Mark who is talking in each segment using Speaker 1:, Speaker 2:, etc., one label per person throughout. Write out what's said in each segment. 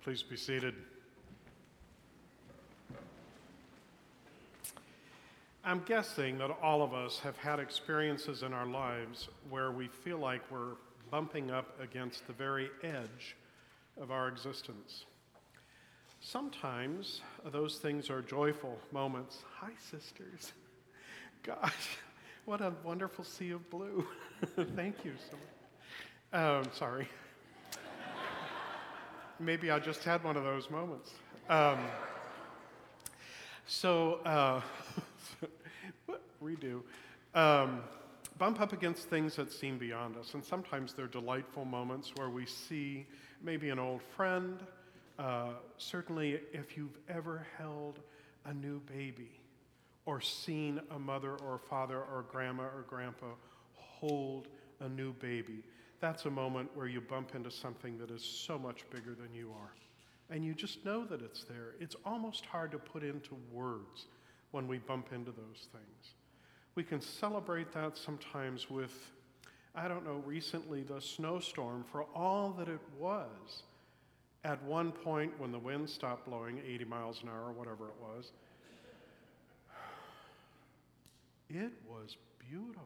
Speaker 1: Please be seated. I'm guessing that all of us have had experiences in our lives where we feel like we're bumping up against the very edge of our existence. Sometimes those things are joyful moments. Hi, sisters. Gosh, what a wonderful sea of blue. Thank you so much. Sorry. Maybe I just had one of those moments. Redo. Bump up against things that seem beyond us. And sometimes they're delightful moments where we see maybe an old friend. Certainly, if you've ever held a new baby or seen a mother or father or grandma or grandpa hold a new baby, that's a moment where you bump into something that is so much bigger than you are. And you just know that it's there. It's almost hard to put into words when we bump into those things. We can celebrate that sometimes with, recently the snowstorm for all that it was. At one point when the wind stopped blowing 80 miles an hour, whatever it was beautiful.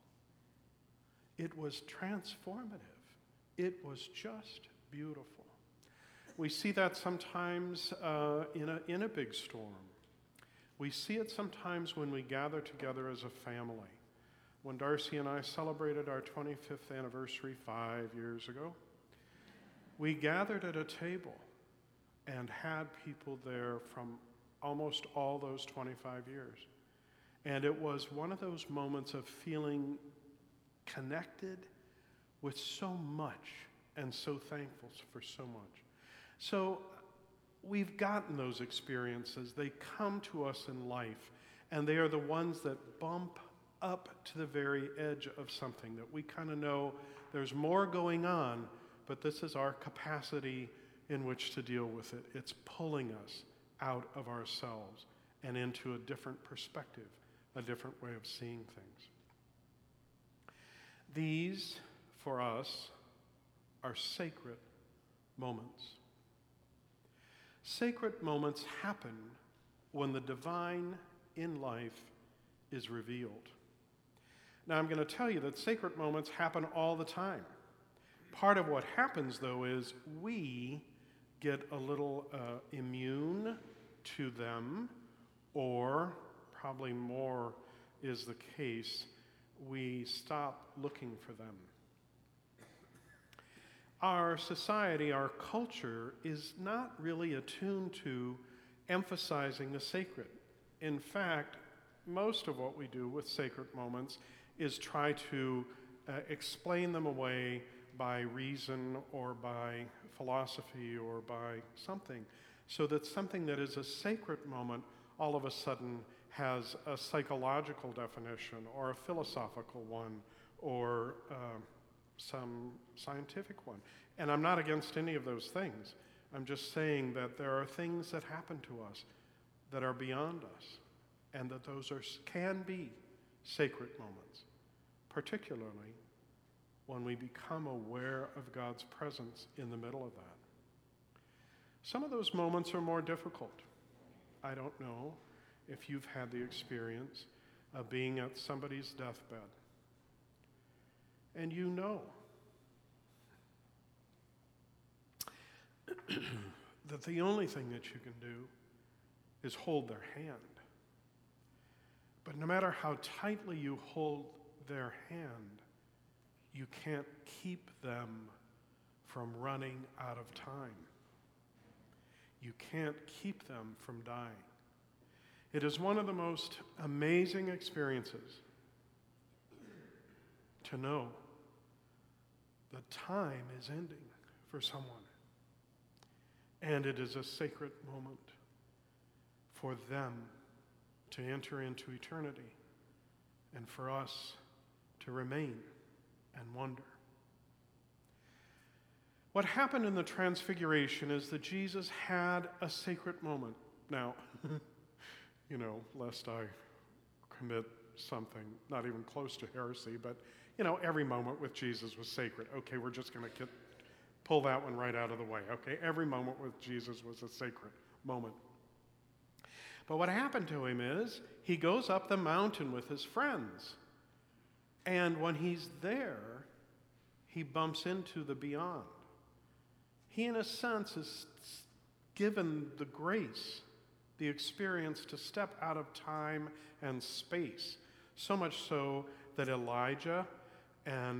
Speaker 1: It was transformative. It was just beautiful. We see that sometimes in a big storm. We see it sometimes when we gather together as a family. When Darcy and I celebrated our 25th anniversary 5 years ago, we gathered at a table and had people there from almost all those 25 years. And it was one of those moments of feeling connected with so much and so thankful for so much. So we've gotten those experiences. They come to us in life, and they are the ones that bump up to the very edge of something that we kind of know there's more going on, but this is our capacity in which to deal with it. It's pulling us out of ourselves and into a different perspective, a different way of seeing things. These, for us, are sacred moments. Sacred moments happen when the divine in life is revealed. Now, I'm going to tell you that sacred moments happen all the time. Part of what happens, though, is we get a little immune to them, or probably more is the case, we stop looking for them. Our society, our culture, is not really attuned to emphasizing the sacred. In fact, most of what we do with sacred moments is try to explain them away by reason or by philosophy or by something, so that something that is a sacred moment all of a sudden has a psychological definition or a philosophical one or some scientific one. And I'm not against any of those things. I'm just saying that there are things that happen to us that are beyond us, and that those can be sacred moments, particularly when we become aware of God's presence in the middle of that. Some of those moments are more difficult. I don't know if you've had the experience of being at somebody's deathbed, and you know that the only thing that you can do is hold their hand. But no matter how tightly you hold their hand, you can't keep them from running out of time. You can't keep them from dying. It is one of the most amazing experiences to know that time is ending for someone. And it is a sacred moment for them to enter into eternity and for us to remain and wonder. What happened in the Transfiguration is that Jesus had a sacred moment. Now, lest I commit something not even close to heresy, but, every moment with Jesus was sacred. Okay, we're just going to pull that one right out of the way, okay? Every moment with Jesus was a sacred moment. But what happened to him is he goes up the mountain with his friends. And when he's there, he bumps into the beyond. He, in a sense, is given the grace, the experience to step out of time and space. So much so that Elijah and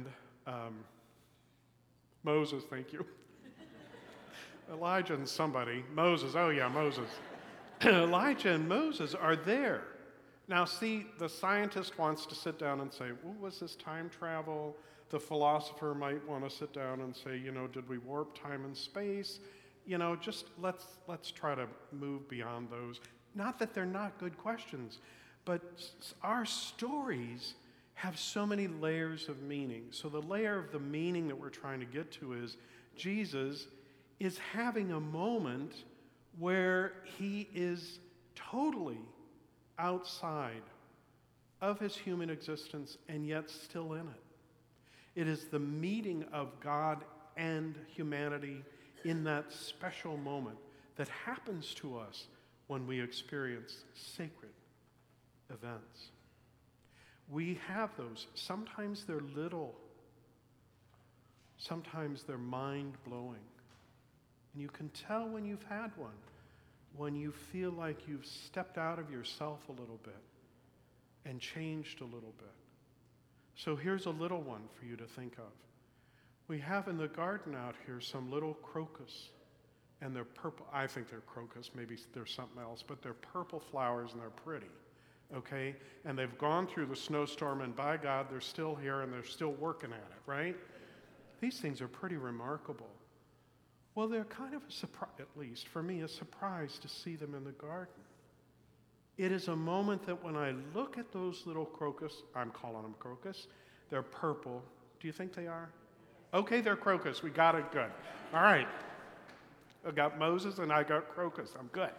Speaker 1: Moses, thank you. Elijah and somebody, Moses, oh yeah, Moses. Elijah and Moses are there. Now see, the scientist wants to sit down and say, well, was this time travel? The philosopher might want to sit down and say, did we warp time and space? Just let's try to move beyond those. Not that they're not good questions, but our stories have so many layers of meaning. So the layer of the meaning that we're trying to get to is Jesus is having a moment where he is totally outside of his human existence and yet still in it. It is the meeting of God and humanity in that special moment that happens to us when we experience sacred events. We have those. Sometimes they're little. Sometimes they're mind-blowing. And you can tell when you've had one, when you feel like you've stepped out of yourself a little bit and changed a little bit. So here's a little one for you to think of. We have in the garden out here some little crocus, and they're purple. I think they're crocus, maybe there's something else, but they're purple flowers and they're pretty, okay? And they've gone through the snowstorm, and by God, they're still here and they're still working at it, right? These things are pretty remarkable. Well, they're kind of a surprise, at least for me, a surprise to see them in the garden. It is a moment that when I look at those little crocus, I'm calling them crocus, they're purple. Do you think they are? Okay, they're crocus. We got it good. All right. I got Moses and I got crocus. I'm good.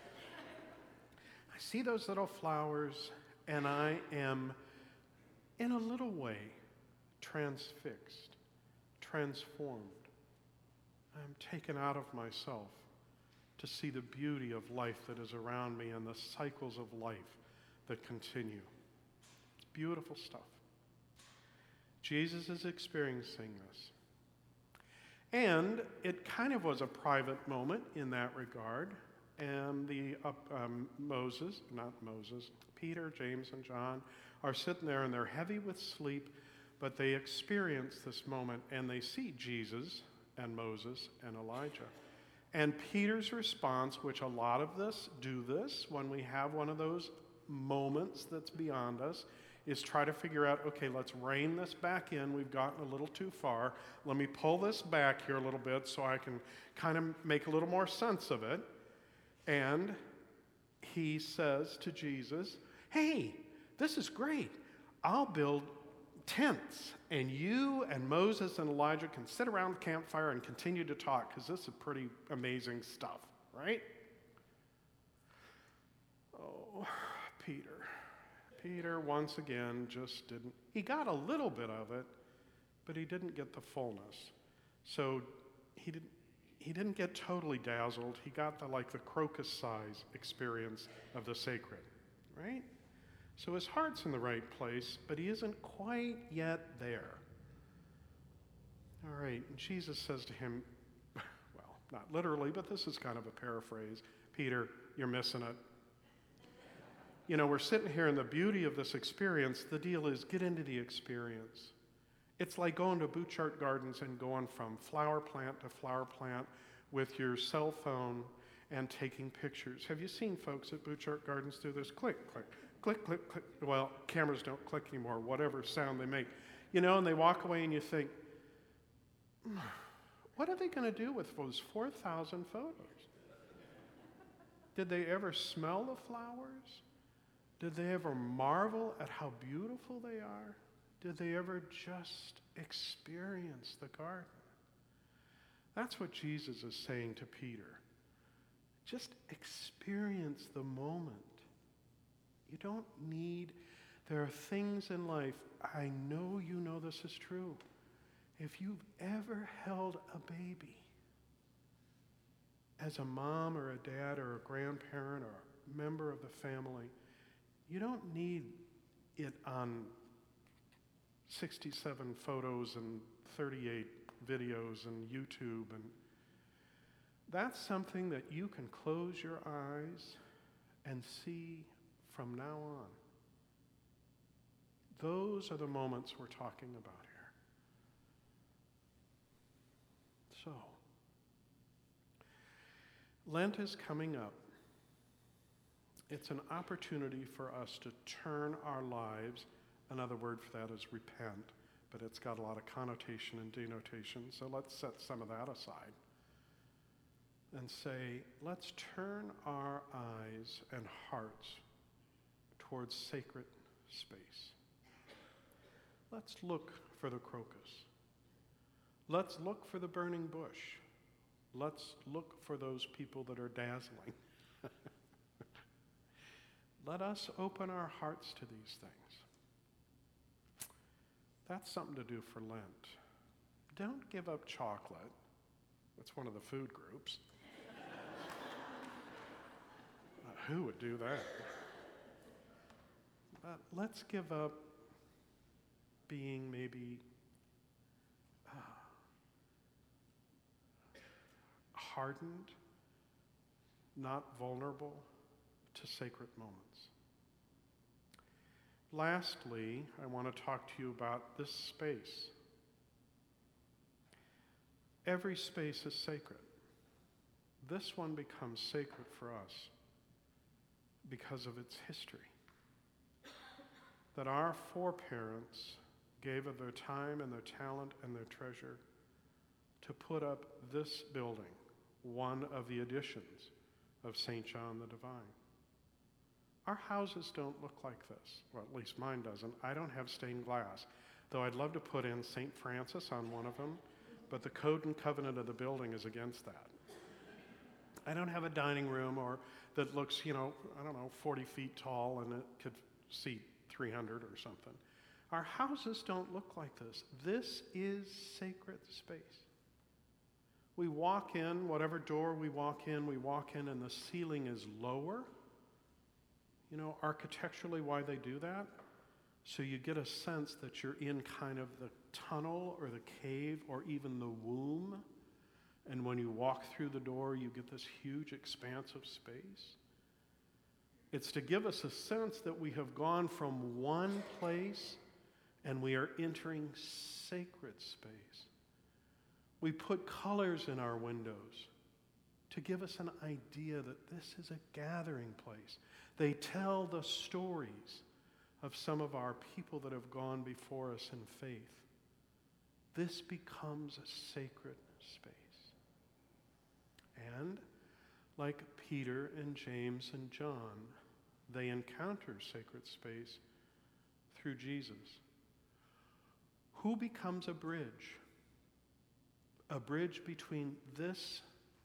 Speaker 1: I see those little flowers and I am, in a little way, transfixed, transformed. I'm taken out of myself to see the beauty of life that is around me and the cycles of life that continue. It's beautiful stuff. Jesus is experiencing this. And it kind of was a private moment in that regard. And Peter, James, and John are sitting there and they're heavy with sleep, but they experience this moment and they see Jesus and Moses and Elijah. And Peter's response, which a lot of us do this when we have one of those moments that's beyond us, is try to figure out, okay, let's rein this back in. We've gotten a little too far. Let me pull this back here a little bit so I can kind of make a little more sense of it. And he says to Jesus, hey, this is great. I'll build tents, and you and Moses and Elijah can sit around the campfire and continue to talk, because this is pretty amazing stuff, right? Oh, Peter once again just didn't. He got a little bit of it, but he didn't get the fullness. So he didn't get totally dazzled. He got the crocus size experience of the sacred, right? So his heart's in the right place, but he isn't quite yet there. All right, and Jesus says to him, well, not literally, but this is kind of a paraphrase, Peter, you're missing it. We're sitting here in the beauty of this experience. The deal is get into the experience. It's like going to Butchart Gardens and going from flower plant to flower plant with your cell phone and taking pictures. Have you seen folks at Butchart Gardens do this? Click, click, click, click, click. Well, cameras don't click anymore, whatever sound they make. And they walk away and you think, what are they going to do with those 4,000 photos? Did they ever smell the flowers? Did they ever marvel at how beautiful they are? Did they ever just experience the garden? That's what Jesus is saying to Peter. Just experience the moment. You don't need, there are things in life, I know you know this is true. If you've ever held a baby, as a mom or a dad or a grandparent or a member of the family, you don't need it on 67 photos and 38 videos and YouTube. And that's something that you can close your eyes and see from now on. Those are the moments we're talking about here. So, Lent is coming up. It's an opportunity for us to turn our lives, another word for that is repent, but it's got a lot of connotation and denotation, so let's set some of that aside and say, let's turn our eyes and hearts towards sacred space. Let's look for the crocus. Let's look for the burning bush. Let's look for those people that are dazzling. Let us open our hearts to these things. That's something to do for Lent. Don't give up chocolate. That's one of the food groups. Who would do that? But let's give up being maybe hardened, not vulnerable to sacred moments. Lastly, I want to talk to you about this space. Every space is sacred. This one becomes sacred for us because of its history. That our foreparents gave of their time and their talent and their treasure to put up this building, one of the additions of St. John the Divine. Our houses don't look like this. Well, at least mine doesn't. I don't have stained glass, though I'd love to put in St. Francis on one of them, but the code and covenant of the building is against that. I don't have a dining room or that looks, 40 feet tall and it could seat 300 or something. Our houses don't look like this. This is sacred space. We walk in, whatever door we walk in and the ceiling is lower. You know, architecturally, why they do that? So you get a sense that you're in kind of the tunnel or the cave or even the womb. And when you walk through the door, you get this huge expanse of space. It's to give us a sense that we have gone from one place and we are entering sacred space. We put colors in our windows to give us an idea that this is a gathering place. They tell the stories of some of our people that have gone before us in faith. This becomes a sacred space. And like Peter and James and John, they encounter sacred space through Jesus. Who becomes a bridge? A bridge between this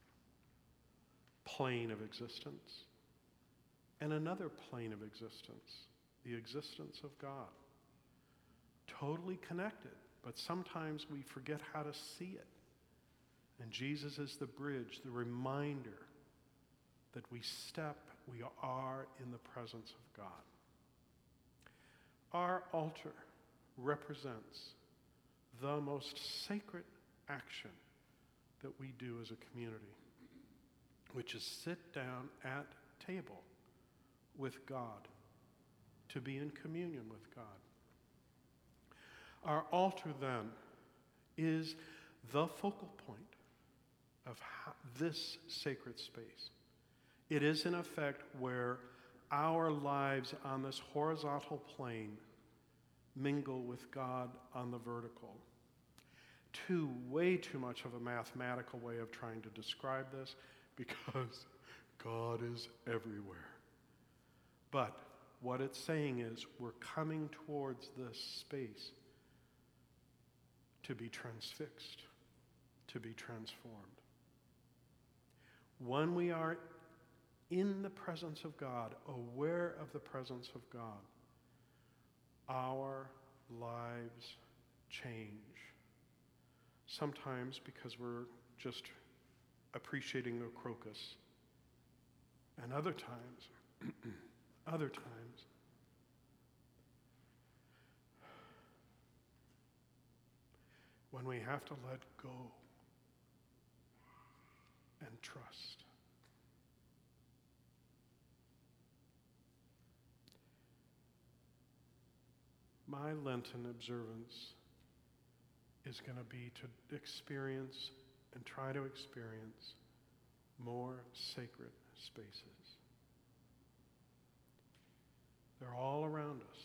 Speaker 1: plane of existence and another plane of existence, the existence of God. Totally connected, but sometimes we forget how to see it. And Jesus is the bridge, the reminder that we are in the presence of God. Our altar represents the most sacred action that we do as a community, which is sit down at table with God, to be in communion with God. Our altar then is the focal point of this sacred space. It is in effect where our lives on this horizontal plane mingle with God on the vertical. Way too much of a mathematical way of trying to describe this because God is everywhere. But what it's saying is we're coming towards this space to be transfixed, to be transformed. When we are in the presence of God, aware of the presence of God, our lives change. Sometimes because we're just appreciating a crocus. And other times, when we have to let go and trust. My Lenten observance is going to be to experience and try to experience more sacred spaces. They're all around us.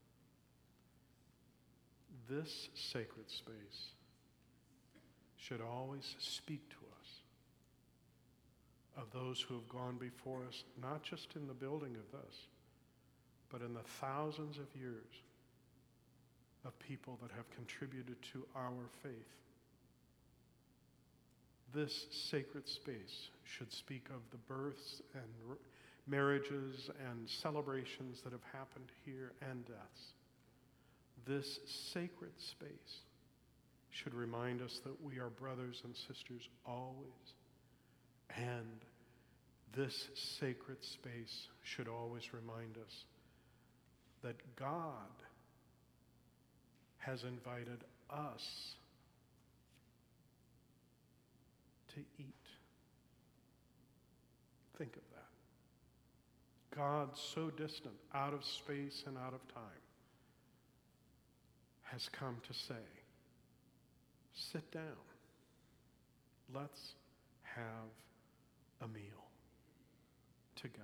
Speaker 1: This sacred space should always speak to us of those who have gone before us, not just in the building of this, but in the thousands of years of people that have contributed to our faith. This sacred space should speak of the births and marriages and celebrations that have happened here and deaths. This sacred space should remind us that we are brothers and sisters always. And this sacred space should always remind us that God has invited us to eat. Think of that. God, so distant, out of space and out of time, has come to say, sit down. Let's have a meal together.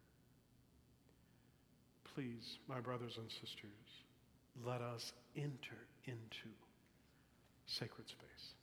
Speaker 1: Please, my brothers and sisters, let us enter into sacred space.